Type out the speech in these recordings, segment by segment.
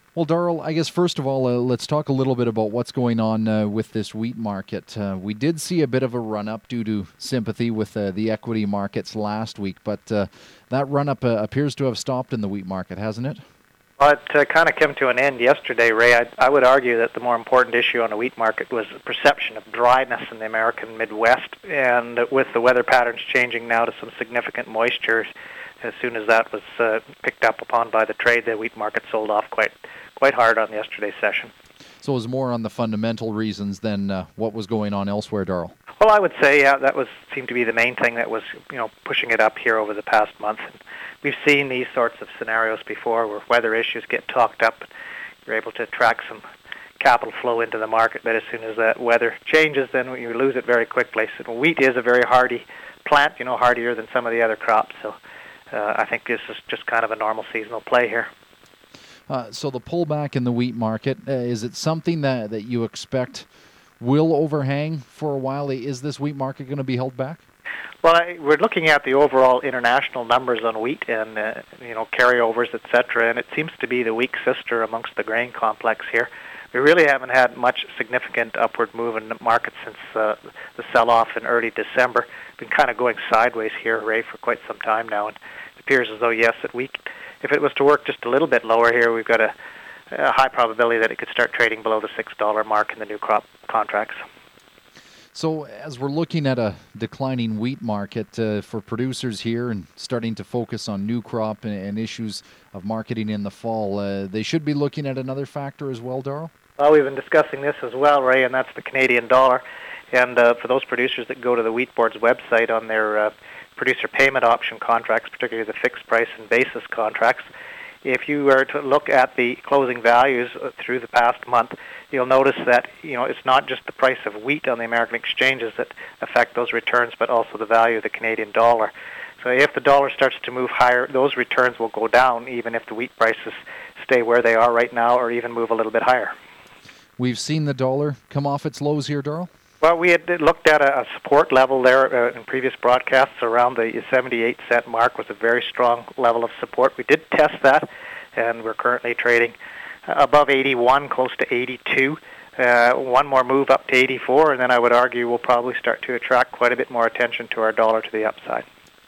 Well, Darrell, I guess first of all, let's talk a little bit about what's going on with this wheat market. We did see a bit of a run-up due to sympathy with the equity markets last week, but that run-up appears to have stopped in the wheat market, hasn't it? Well, it kind of came to an end yesterday, Ray. I would argue that the more important issue on the wheat market was the perception of dryness in the American Midwest, and with the weather patterns changing now to some significant moisture, as soon as that was picked up upon by the trade, the wheat market sold off quite hard on yesterday's session. So it was more on the fundamental reasons than what was going on elsewhere, Darrell? Well, I would say, yeah, that seemed to be the main thing that was, pushing it up here over the past month. And we've seen these sorts of scenarios before where weather issues get talked up. You're able to attract some capital flow into the market, but as soon as that weather changes, then you lose it very quickly. So wheat is a very hardy plant, hardier than some of the other crops. So I think this is just kind of a normal seasonal play here. So the pullback in the wheat market, is it something that you expect will overhang for a while? Is this wheat market going to be held back? Well, we're looking at the overall international numbers on wheat and carryovers, etc., and it seems to be the weak sister amongst the grain complex here. We really haven't had much significant upward move in the market since the sell-off in early December. Been kind of going sideways here, Ray, for quite some time now, and it appears as though, yes, that if it was to work just a little bit lower here, we've got a high probability that it could start trading below the $6 mark in the new crop contracts. So as we're looking at a declining wheat market for producers here and starting to focus on new crop and issues of marketing in the fall, they should be looking at another factor as well, Darrell? Well, we've been discussing this as well, Ray, and that's the Canadian dollar. And for those producers that go to the Wheat Board's website on their producer payment option contracts, particularly the fixed price and basis contracts, if you were to look at the closing values through the past month, you'll notice that it's not just the price of wheat on the American exchanges that affect those returns, but also the value of the Canadian dollar. So if the dollar starts to move higher, those returns will go down, even if the wheat prices stay where they are right now or even move a little bit higher. We've seen the dollar come off its lows here, Darrell? Well, we had looked at a support level there in previous broadcasts. Around the 78-cent mark was a very strong level of support. We did test that, and we're currently trading above 81, close to 82. One more move up to 84, and then I would argue we'll probably start to attract quite a bit more attention to our dollar to the upside.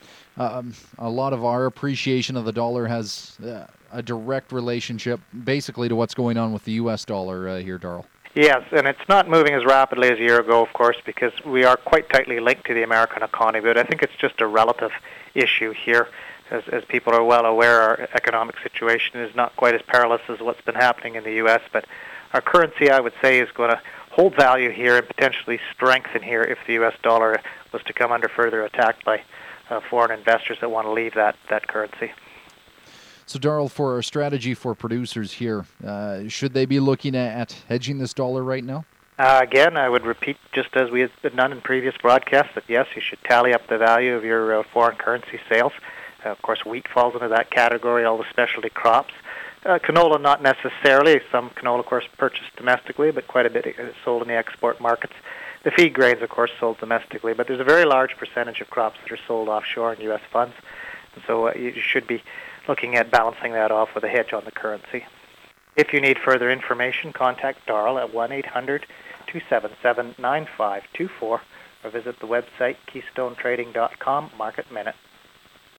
A lot of our appreciation of the dollar has a direct relationship basically to what's going on with the U.S. dollar here, Darrell. Yes, and it's not moving as rapidly as a year ago, of course, because we are quite tightly linked to the American economy, but I think it's just a relative issue here. As people are well aware, our economic situation is not quite as perilous as what's been happening in the U.S., but our currency, I would say, is going to hold value here and potentially strengthen here if the U.S. dollar was to come under further attack by foreign investors that want to leave that currency. So, Darrell, for our strategy for producers here, should they be looking at hedging this dollar right now? Again, I would repeat, just as we have done in previous broadcasts, that yes, you should tally up the value of your foreign currency sales. Of course, wheat falls into that category, all the specialty crops. Canola, not necessarily. Some canola, of course, purchased domestically, but quite a bit is sold in the export markets. The feed grains, of course, sold domestically, but there's a very large percentage of crops that are sold offshore in U.S. funds. And so you should be looking at balancing that off with a hedge on the currency. If you need further information, contact Darrell at 1-800-277-9524 or visit the website keystonetrading.com, Market Minute.